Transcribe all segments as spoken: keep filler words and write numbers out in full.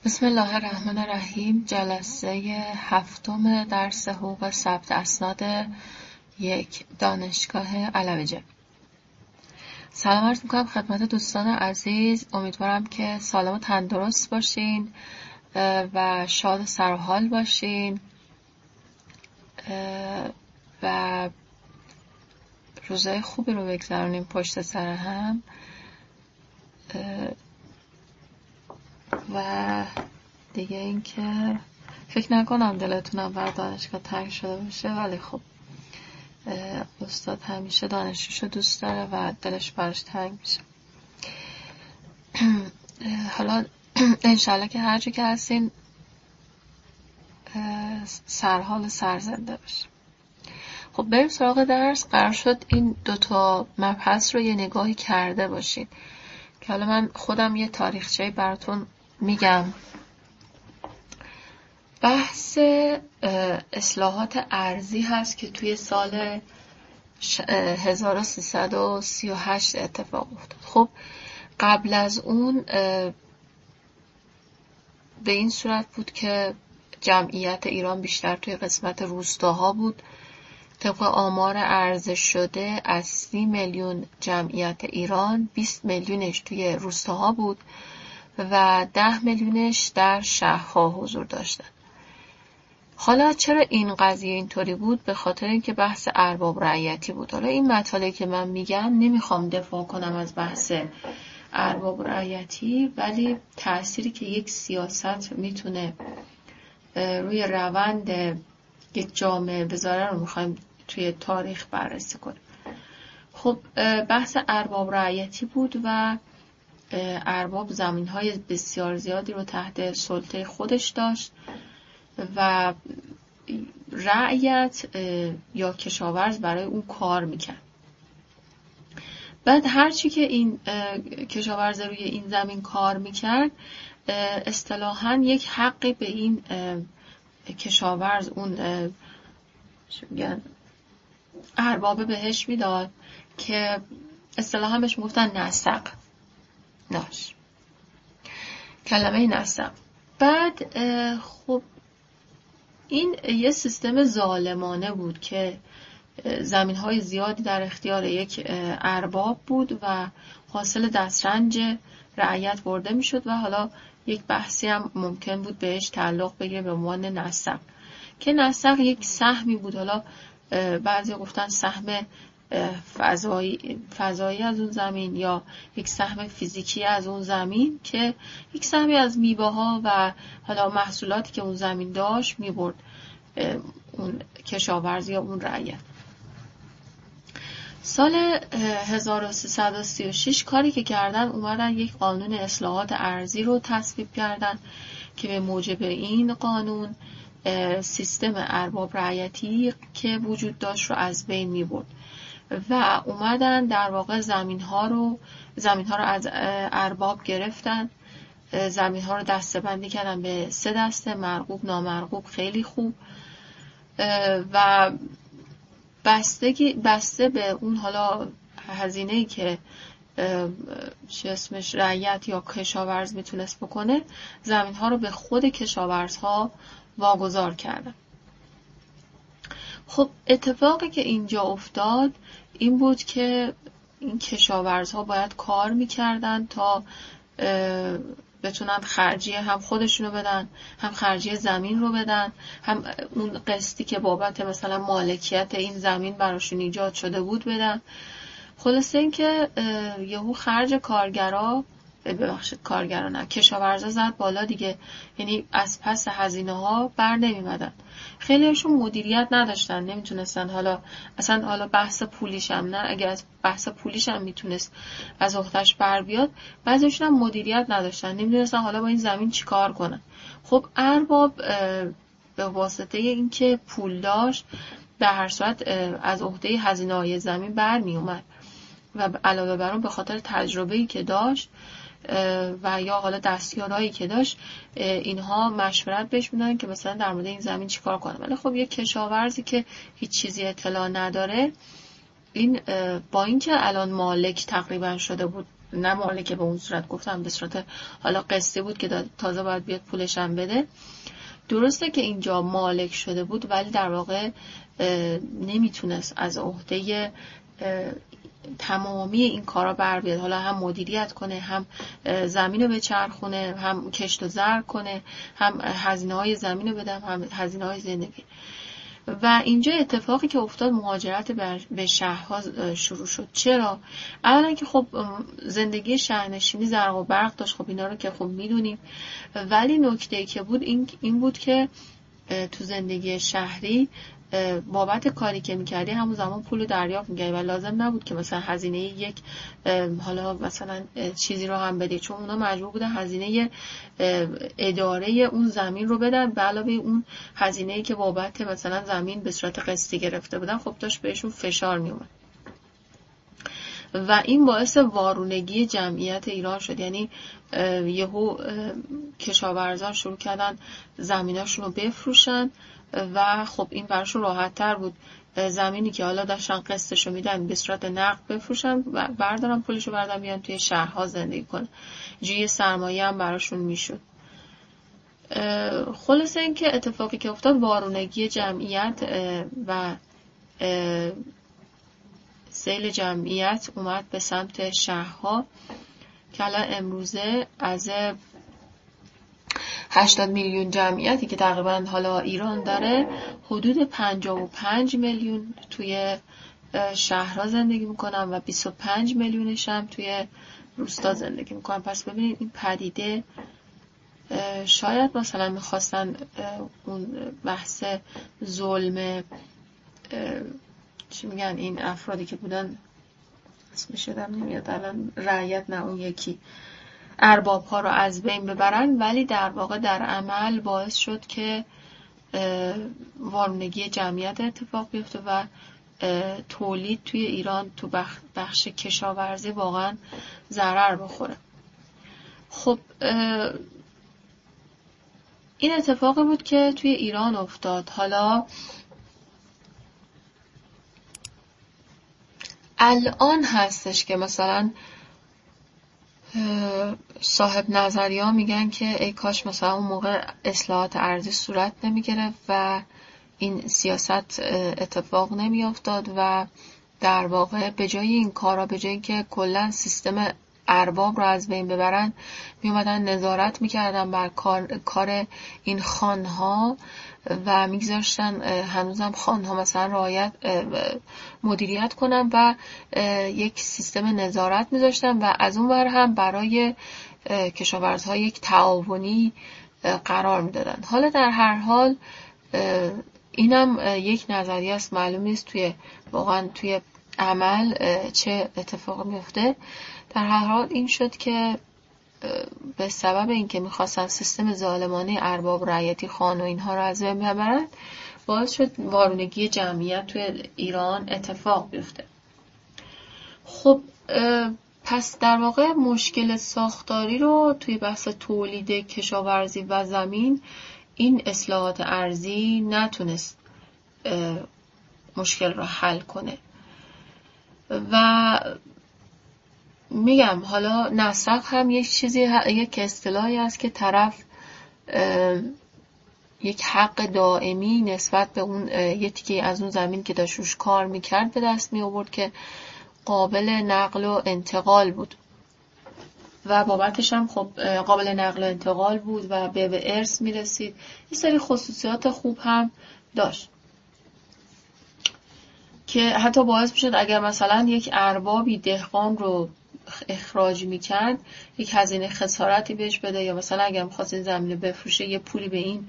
بسم الله الرحمن الرحیم. جلسه هفتم درس حقوق ثبت اسناد یک دانشگاه علویجان. سلام عرض میکنم خدمت دوستان عزیز. امیدوارم که سالم و تندرست باشین و شاد و سرحال باشین و روزای خوبی رو بگذرونیم پشت سر هم و دیگه این که فکر نکنم دلتونم بر دانشگاه تنگ شده باشه، ولی خب استاد همیشه دانشجوشو دوست داره و دلش براش تنگ میشه. حالا انشالله که هر جا که هستین سرحال و سرزنده باشه. خب بریم سراغ درس. قرار شد این دوتا مبحث رو یه نگاهی کرده باشین که حالا من خودم یه تاریخچه‌ای براتون میگم. بحث اصلاحات ارضی هست که توی سال هزار و سیصد و سی و هشت اتفاق افتاد. خب قبل از اون به این صورت بود که جمعیت ایران بیشتر توی قسمت روستاها بود. طبق آمار عرضه شده از سی میلیون جمعیت ایران بیست میلیونش توی روستاها بود و ده میلیونش در شهرها حضور داشتن. حالا چرا این قضیه اینطوری بود؟ به خاطر اینکه بحث ارباب رعیتی بود. حالا این مطالبی که من میگم نمیخوام دفاع کنم از بحث ارباب رعیتی، ولی تأثیری که یک سیاست میتونه روی روند یک جامعه بذاره رو میخوایم توی تاریخ بررسی کنیم. خب بحث ارباب رعیتی بود و ارباب زمین‌های بسیار زیادی رو تحت سلطه خودش داشت و رعیت یا کشاورز برای اون کار میکرد. بعد هرچی که این کشاورز روی این زمین کار میکرد اصطلاحاً یک حقی به این کشاورز اون چی میگن اربابه بهش میداد که اصطلاحاً بهش میگفتن نسق. ناش کلمه نسق. بعد خب این یه سیستم ظالمانه بود که زمین‌های زیادی در اختیار یک ارباب بود و حاصل دسترنج رعیت برده میشد و حالا یک بحثی هم ممکن بود بهش تعلق بگیره به عنوان نسق، که نسق یک سهمی بود. حالا بعضی گفتن سهم فضایی فضایی از اون زمین یا یک سهم فیزیکی از اون زمین که یک سهمی از میوه‌ها و حالا محصولاتی که اون زمین داشت میبرد اون کشاورزی یا اون رعیت. سال هزار و سیصد و سی و شش کاری که کردن اومدن یک قانون اصلاحات ارضی رو تصویب کردن که به موجب این قانون سیستم ارباب رعیتی که وجود داشت رو از بین میبرد و اومدن در واقع زمین ها رو زمین ها رو از ارباب گرفتن. زمین ها رو دسته بندی کردن به سه دسته: مرغوب، نامرغوب، خیلی خوب. و بستگی بسته به اون حالا هزینه‌ای که چه اسمش رعیت یا کشاورز میتونست بکنه، زمین ها رو به خود کشاورزها واگذار کردن. خب اتفاقی که اینجا افتاد این بود که این کشاورزها باید کار میکردن تا بتونن خرجیه هم خودشونو بدن، هم خرجیه زمین رو بدن، هم اون قسطی که بابت مثلا مالکیت این زمین براشون ایجاد شده بود بدن. خلاصه این که یهو خرج کارگرا ببخشید کارگرا نه کشاورزا زد بالا دیگه، یعنی از پس هزینه ها بر نمیمدن. خیلی هاشون مدیریت نداشتن، نمیتونستن حالا اصلا حالا بحث پولیش هم نه، اگر از بحث پولیش هم میتونست از عهده‌اش بر بیاد، بعضیشون هم مدیریت نداشتن، نمیدونستن حالا با این زمین چی کار کنن. خب ارباب به واسطه اینکه پول داشت به هر صورت از عهده هزینه های زمین بر می اومد و علاوه بر اون به خاطر تجربه‌ای که داشت و یا حالا دستیارهایی که داشت اینها مشورت بهش میدن که مثلا در مورد این زمین چیکار کنه. ولی خب یک کشاورزی که هیچ چیزی اطلاع نداره، این با اینکه الان مالک تقریبا شده بود نه مالک به اون صورت، گفتم به صورت حالا قسطی بود که تازه باید بیاد پولش هم بده. درسته که اینجا مالک شده بود ولی در واقع نمیتونست از عهده تمامی این کارا بر بیاد، حالا هم مدیریت کنه، هم زمین رو بچرخونه، هم کشت و زرع کنه، هم هزینه های زمین رو بده، هم هزینه های زندگی. و اینجا اتفاقی که افتاد مهاجرت به شهرها شروع شد. چرا؟ اولا که خب زندگی شهرنشینی زرق و برق داشت، خب اینا رو که خب میدونیم، ولی نکته‌ای که بود این این بود که تو زندگی شهری بابت کاری که میکردی همون زمان پول دریافت میکردی و لازم نبود که مثلا هزینه یک حالا مثلا چیزی رو هم بدی، چون اونا مجبور بودن هزینه اداره اون زمین رو بدن به علاوه اون هزینه‌ای که بابت مثلا زمین به صورت قسطی گرفته بودن، خب داشت بهشون فشار میومد و این باعث وارونگی جمعیت ایران شد. یعنی یهو کشاورزان شروع کردن زمیناشون رو بفروشن و خب این براشون راحت تر بود زمینی که حالا داشتن قسطشو میدن به صورت نقد بفروشن و بردارن پولشو بردارن بیان توی شهرها زندگی کنن، جوی سرمایه هم براشون میشد. خلاصه این که اتفاقی که افتاد وارونگی جمعیت و سیل جمعیت اومد به سمت شهرها که الان امروزه از هشتاد میلیون جمعیتی که تقریبا حالا ایران داره، حدود پنجاه و پنج میلیون توی شهرها زندگی میکنن و بیست و پنج میلیونش هم توی روستا زندگی میکنن. پس ببینید این پدیده شاید مثلا میخواستن اون بحث ظلم چی میگن این افرادی که بودن اسمش یادم نمیاد الان، رعیت نه اون یکی ارباب ها رو از بین ببرن، ولی در واقع در عمل باعث شد که وارونگی جمعیت اتفاق بیفته و تولید توی ایران تو بخش کشاورزی واقعا ضرر بخوره. خب این اتفاقی بود که توی ایران افتاد. حالا الان هستش که مثلا صاحب نظری ها میگن که ای کاش مثلا اون موقع اصلاحات ارضی صورت نمی گرفت و این سیاست اتفاق نمی افتاد و در واقع به جای این کارا، به جای که کلا سیستم ارباب رو از بین ببرن، می اومدن نظارت میکردن بر کار, کار این خانها و میگذاشتن هنوزم خانها مثلا رعایت مدیریت کنن و یک سیستم نظارت میذاشتن و از اون ور هم برای کشاورزها یک تعاونی قرار میدادن. حالا در هر حال اینم یک نظریه است، معلوم نیست توی واقعا توی عمل چه اتفاق میفته. در هر حال این شد که به سبب اینکه میخواستن سیستم ظالمانه ارباب رعیتی خان و اینها رو از بین ببرن، باعث شد وارونگی جمعیت توی ایران اتفاق بیفته. خب پس در واقع مشکل ساختاری رو توی بحث تولید کشاورزی و زمین این اصلاحات ارضی نتونست مشکل رو حل کنه و میگم حالا نسق هم یک چیزی، یک اصطلاحی است که طرف یک حق دائمی نسبت به اون یکی از اون زمین که داشت روش کار میکرد به دست می آورد که قابل نقل و انتقال بود و بابتش هم خب قابل نقل و انتقال بود و به به ارث میرسید. یه سری خصوصیات خوب هم داشت که حتی باعث میشد اگر مثلا یک اربابی دهقان رو اخراج میکرد یک هزینه خسارتی بهش بده، یا مثلا اگر میخواست این زمین رو بفروشه یه پولی به این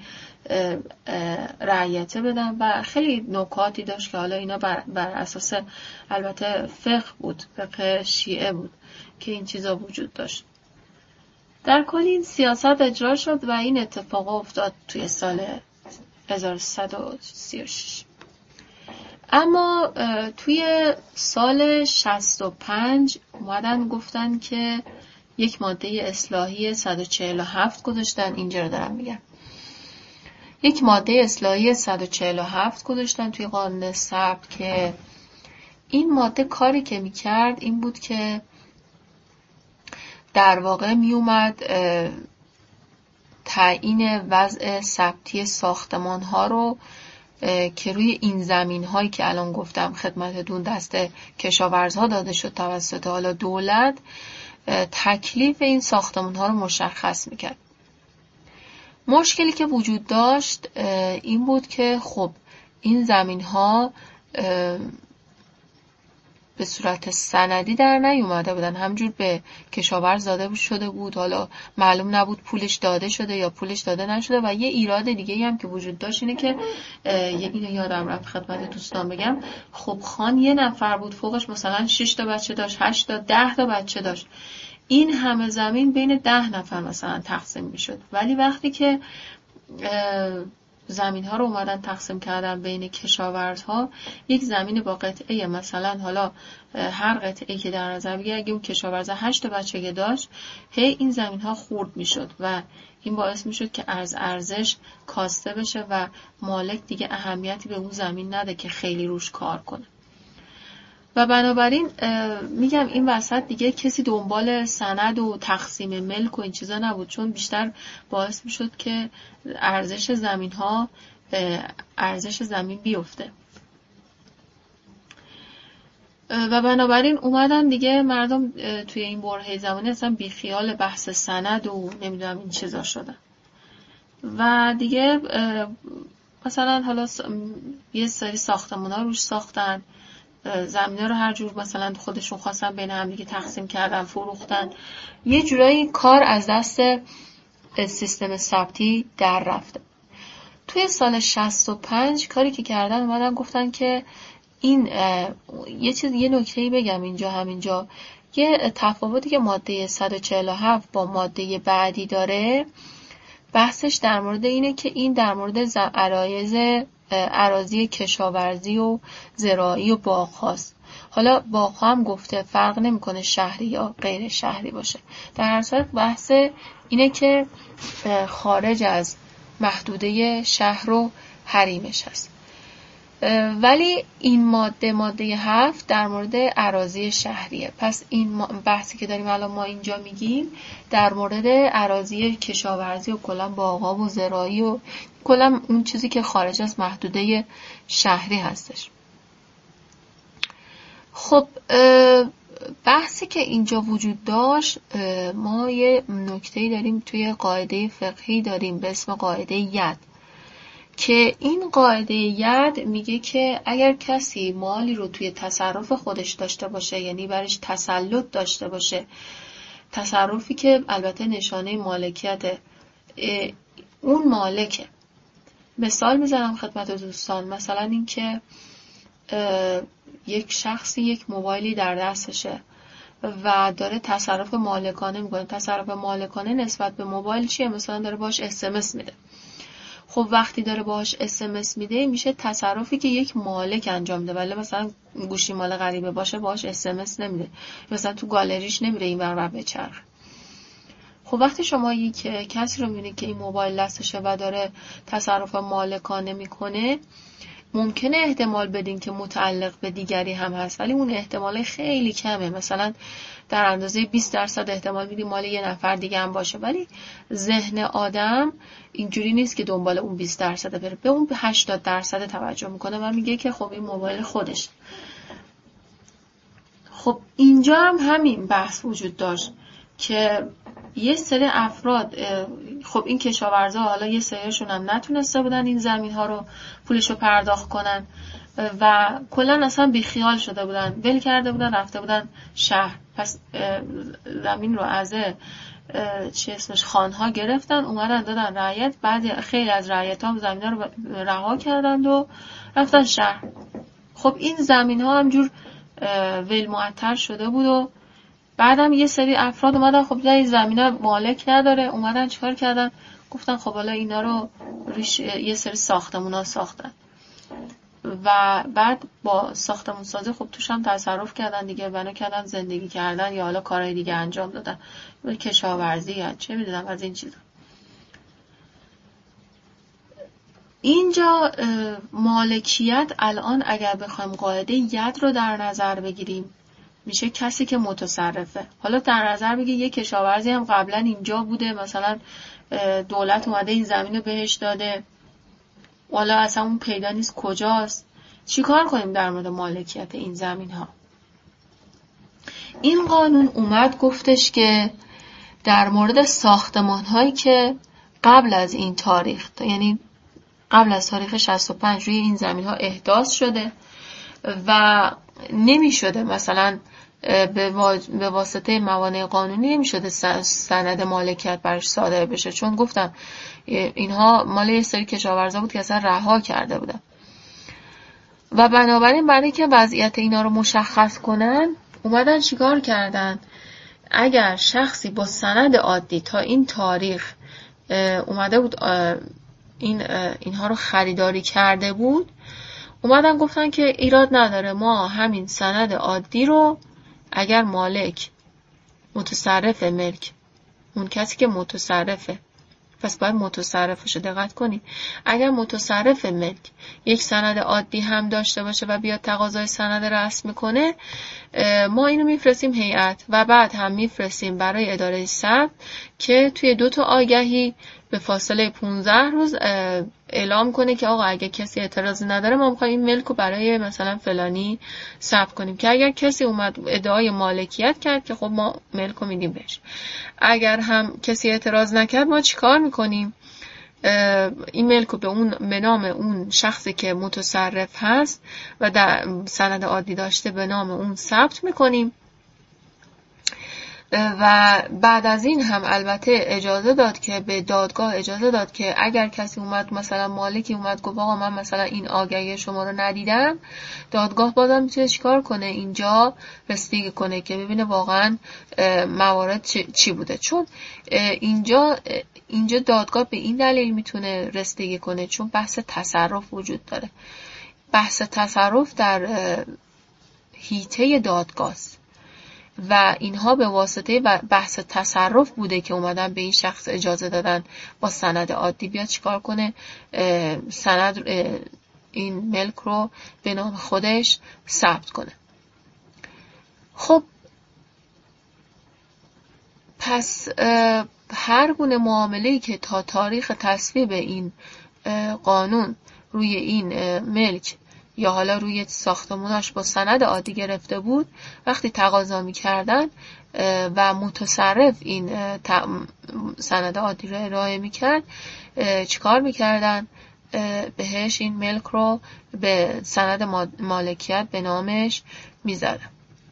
رعیته بدن و خیلی نکاتی داشت که حالا اینا بر, بر اساس البته فقه بود، فقه شیعه بود که این چیزا وجود داشت. در کل این سیاست اجرا شد و این اتفاق افتاد توی سال هزار و سیصد و سی و شش. اما توی سال شصت و پنج اومدن گفتن که یک ماده اصلاحی صد و چهل و هفت گذاشتن، اینجا رو دارم میگم، یک ماده اصلاحی صد و چهل و هفت گذاشتن توی قانون ثبت که این ماده کاری که میکرد این بود که در واقع می اومد تعیین وضع ثبتی ساختمان ها رو که روی این زمین هایی که الان گفتم خدمتتون دست کشاورزها داده شد توسط حالا دولت، تکلیف این ساختمان ها رو مشخص میکرد. مشکلی که وجود داشت این بود که خب این زمین ها به صورت سندی در نیومده بودن، همجور به کشاورز داده شده بود، حالا معلوم نبود پولش داده شده یا پولش داده نشده. و یه ایراد دیگه هم که وجود داشت اینه که اینو یادم رفت خدمت دوستان بگم، خب خان یه نفر بود، فوقش مثلا شش تا بچه داشت، هشت تا ده تا بچه داشت، این همه زمین بین ده نفر مثلا تقسیم میشد. ولی وقتی که زمین ها رو اومدن تقسیم کردن بین کشاورزها، یک زمین با قطعه مثلا حالا هر قطعه که در نظر بگیریم اگه اون کشاورز هشت بچه داشت، هی این زمین ها خورد میشد و این باعث میشد که از ارزش کاسته بشه و مالک دیگه اهمیتی به اون زمین نده که خیلی روش کار کنه. و بنابراین میگم این وسط دیگه کسی دنبال سند و تقسیم ملک و این چیزا نبود، چون بیشتر باعث میشد که ارزش زمین ها ارزش زمین بیفته. و بنابراین اومدن دیگه مردم توی این برهه زمانی اصلا بیخیال بحث سند و نمیدونم این چیزا شدن و دیگه مثلا حالا یه سری ساختمان ها روش ساختن، زمینه رو هر جور مثلا خودشون خواستن بین هم دیگه تقسیم کردن، فروختن. یه جورایی کار از دست سیستم ثبتی در رفته. توی سال شصت و پنج کاری که کردن اومدن گفتن که این یه چیز یه نکته‌ای بگم اینجا، همینجا یه تفاوتی که ماده صد و چهل و هفت با ماده بعدی داره، بحثش در مورد اینه که این در مورد عرایض اراضی کشاورزی و زراعی و باغ هاست. حالا باغ ها هم گفته فرق نمیکنه شهری یا غیر شهری باشه، در هر صورت بحث اینه که خارج از محدوده شهر و حریمش هست. ولی این ماده ماده هفت در مورد اراضی شهریه. پس این بحثی که داریم الان ما اینجا میگیم در مورد اراضی کشاورزی و کلا باغ‌ها و زراعی و کلا اون چیزی که خارج از محدوده شهری هستش. خب بحثی که اینجا وجود داشت، ما یه نکته‌ای داریم توی قاعده فقهی داریم به اسم قاعده ید، که این قاعده ید میگه که اگر کسی مالی رو توی تصرف خودش داشته باشه، یعنی برش تسلط داشته باشه، تصرفی که البته نشانه مالکیت اون مالکه. مثال میزنم خدمت دوستان، مثلا این که یک شخصی یک موبایلی در دستشه و داره تصرف مالکانه میکنه. تصرف مالکانه نسبت به موبایل چیه؟ مثلا داره باش اس ام اس میده. خب وقتی داره باهاش اس ام اس میده میشه تصرفی که یک مالک انجام میده، ولی مثلا گوشی مال غریبه باشه باهاش اس ام اس نمیده، مثلا تو گالریش نمیره این ور ور بچرخه. خب وقتی شما یک کسی رو میبینید که این موبایل دستشه و داره تصرف مالکانه میکنه، ممکنه احتمال بدین که متعلق به دیگری هم هست، ولی اون احتمال خیلی کمه، مثلا در اندازه بیست درصد احتمال میدیم مال یه نفر دیگه هم باشه. ولی ذهن آدم اینجوری نیست که دنبال اون بیست درصد بره، به اون هشتاد درصد توجه میکنه و میگه که خب این موبایل خودش. خب اینجا هم همین بحث وجود داشت که یه سری افراد، خب این کشاورزا حالا یه سریشون هم نتونسته بودن این زمین ها رو پولشو پرداخت کنن و کلا اصلا بیخیال شده بودن، ول کرده بودن، رفته بودن شهر. پس زمین رو از چه اسمش خانها گرفتن، اومدن دادن رعیت، بعد خیلی از رعیت ها زمین ها رو رها کردند و رفتن شهر. خب این زمین ها همجور ول معطل شده بود و بعدم یه سری افراد اومدن، خب این زمینه مالک نداره، اومدن چیکار کردن؟ گفتن خب حالا اینا رو ریش یه سری ساختمونا ساختن و بعد با ساختمون سازی خب توش هم تصرف کردن دیگه، بنا کردن زندگی کردن یا حالا کارهای دیگه انجام دادن، کشاورزی یا چه میدونم از این چیزا. اینجا مالکیت الان اگر بخوایم قاعده ید رو در نظر بگیریم، میشه کسی که متصرفه. حالا در نظر بگی یه کشاورزی هم قبلا اینجا بوده، مثلا دولت اومده این زمین رو بهش داده، حالا اصلا اون پیدا نیست کجاست. چی کار کنیم در مورد مالکیت این زمین ها؟ این قانون اومد گفتش که در مورد ساختمان هایی که قبل از این تاریخ، یعنی قبل از تاریخ شصت و پنج روی این زمین ها احداث شده و نمی شده مثلا به واسطه موانع قانونی نمی شده سند مالکیت برش صادر بشه، چون گفتم اینها مال یه سری کشاورزا بود که اصلا رها کرده بودن و بنابراین برای که وضعیت اینا رو مشخص کنن اومدن چیکار کردن؟ اگر شخصی با سند عادی تا این تاریخ اومده بود این اینها رو خریداری کرده بود، اومدن گفتن که ایراد نداره، ما همین سند عادی رو اگر مالک متصرف ملک، اون کسی که متصرفه، پس باید متصرفش رو دقت کنی، اگر متصرف ملک یک سند عادی هم داشته باشه و بیاد تقاضای سند رسم کنه، ما اینو میفرستیم هیئت و بعد هم میفرستیم برای اداره ثبت که توی دو تا آگهی به فاصله پانزده روز اعلام کنه که آقا اگه کسی اعتراضی نداره ما میخوایم این ملک رو برای مثلا فلانی ثبت کنیم، که اگر کسی اومد ادعای مالکیت کرد که خب ما ملک رو میدیم بهش. اگر هم کسی اعتراض نکرد ما چیکار میکنیم؟ این ملک رو به اون به نام اون شخصی که متصرف هست و در سند عادی داشته به نام اون ثبت میکنیم و بعد از این هم البته اجازه داد که به دادگاه اجازه داد که اگر کسی اومد مثلا مالکی اومد گفت آقا من مثلا این آگهی شما رو ندیدم، دادگاه بازم میتونه چیکار کنه؟ اینجا رسیدگی کنه که ببینه واقعا موارد چی بوده، چون اینجا اینجا دادگاه به این دلیل میتونه رسیدگی کنه چون بحث تصرف وجود داره. بحث تصرف در حیطه دادگاه و اینها به واسطه بحث تصرف بوده که اومدن به این شخص اجازه دادن با سند عادی بیاد چیکار کنه؟ سند این ملک رو به نام خودش ثبت کنه. خب پس هر گونه معامله‌ای که تا تاریخ تصویب این قانون روی این ملک یا حالا روی ساختموناش با سند عادی گرفته بود، وقتی تقاضا می‌کردن و متصرف این سند عادی رو ارائه می‌کرد، چیکار می‌کردن؟ بهش این ملک رو به سند مالکیت به نامش می‌زدن.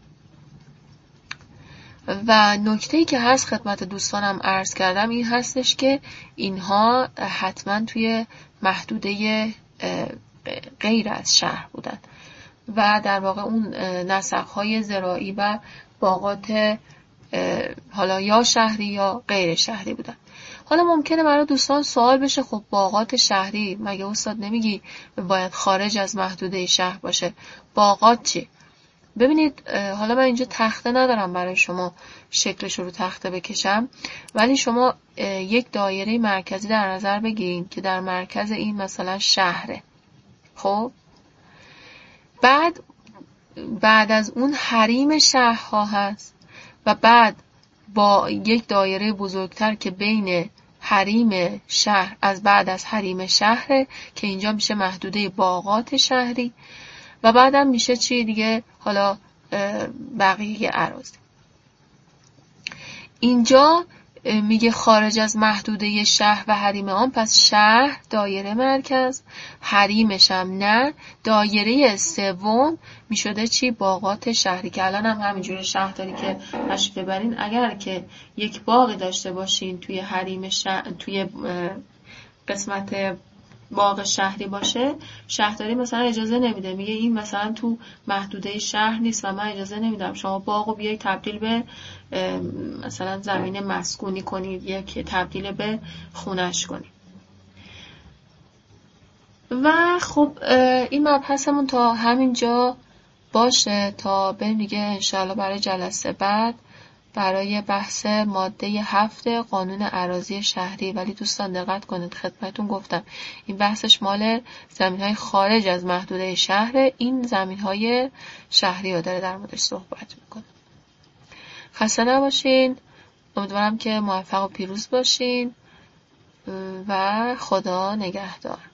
و نکته‌ای که هست خدمت دوستانم عرض کردم این هستش که اینها حتما توی محدوده غیر از شهر بودن و در واقع اون نسق‌های زراعی و باغات حالا یا شهری یا غیر شهری بودن. حالا ممکنه برای دوستان سوال بشه خب باغات شهری مگه استاد نمیگی باید خارج از محدوده شهر باشه؟ باغات چی؟ ببینید حالا من اینجا تخته ندارم برای شما شکلش رو تخته بکشم، ولی شما یک دایره مرکزی در نظر بگیرین که در مرکز این مثلا شهره. خب بعد بعد از اون حریم شهرها هست و بعد با یک دایره بزرگتر که بین حریم شهر از بعد از حریم شهره که اینجا میشه محدوده باغات شهری و بعدم میشه چی دیگه؟ حالا بقیه اراضی. اینجا میگه خارج از محدوده شهر و حریم آن، پس شهر دایره مرکز، حریمش هم نه، دایره سوم میشده چی؟ باغات شهری که الان هم همینجوری شهرداری که تشریف ببرین اگر که یک باغی داشته باشین توی حریم شهر، توی قسمت باغ شهری باشه، شهرداری مثلا اجازه نمیده، میگه این مثلا تو محدوده شهر نیست و من اجازه نمیدم شما باغو بیای تبدیل به مثلا زمین مسکونی کنید یا که تبدیل به خونش کنید. و خب این مبحثمون تا همینجا باشه تا بریم دیگه انشاءالله برای جلسه بعد برای بحث ماده هفت قانون اراضی شهری. ولی دوستان دقت کنید، خدمتتون گفتم این بحثش مال زمین‌های خارج از محدوده شهر، این زمین‌های شهری رو داره در موردش صحبت میکنه. خسته نباشین، امیدوارم که موفق و پیروز باشین و خدا نگهدار.